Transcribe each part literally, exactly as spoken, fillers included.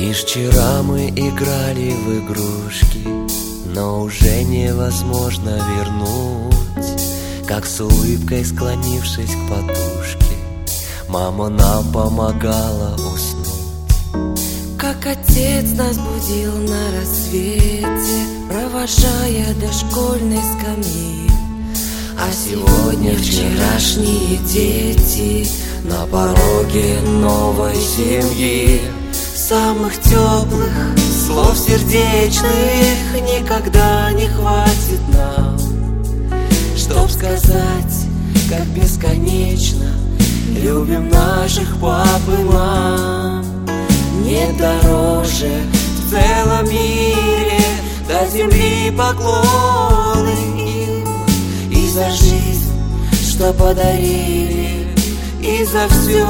Лишь вчера мы играли в игрушки, но уже невозможно вернуть. Как с улыбкой склонившись к подушке, мама нам помогала уснуть. Как отец нас будил на рассвете, провожая до школьной скамьи. А сегодня вчерашние дети на пороге новой семьи. Самых теплых слов сердечных никогда не хватит нам, чтоб сказать, как бесконечно любим наших пап и мам. Нет дороже в целом мире до земли поклоны им. И за жизнь, что подарили, и за все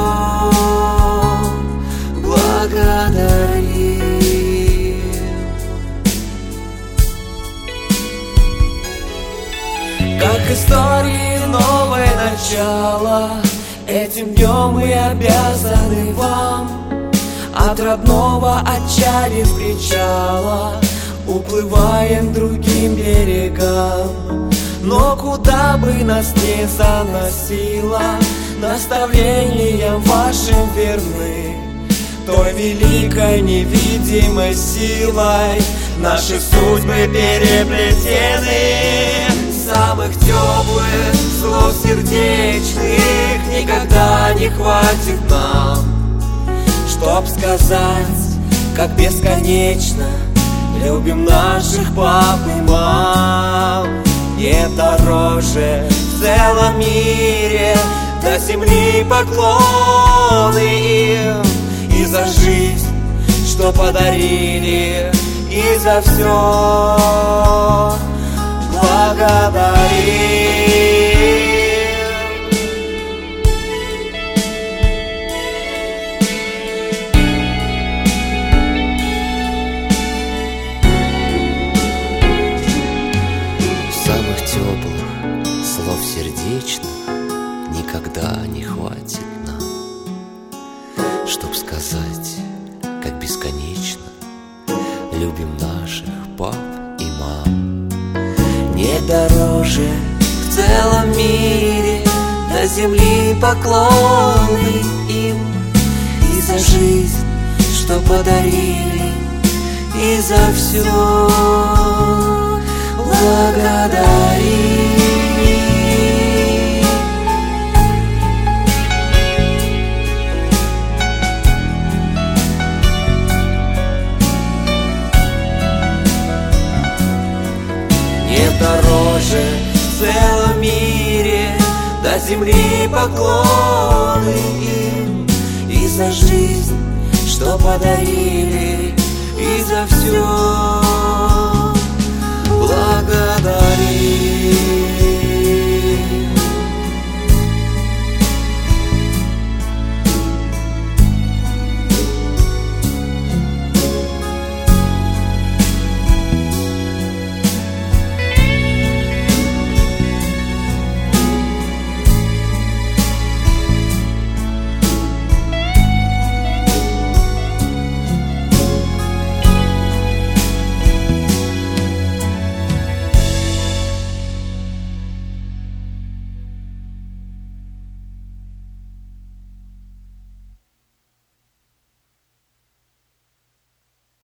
благодарим. Как истории новое начало, этим днем мы обязаны вам. От родного отчалив причала, уплываем другим берегам. Но куда бы нас ни заносило, наставлениям вашим верны. Той великой невидимой силой наши судьбы переплетены. Самых теплых слов сердечных никогда не хватит нам, чтоб сказать, как бесконечно любим наших пап и мам. Нет дороже в целом мире до земли поклоны им. И за жизнь, что подарили, и за все благодарим. Самых теплых слов сердечных никогда не хватит нам, чтоб сказать, как бесконечно любим наших пап и мам. Нет дороже в целом мире до земли поклоны им. И за жизнь, что подарили, и за все благодарим. Нет дороже в целом мире до земли поклоны им. И за жизнь, что подарили, и за все благодарим.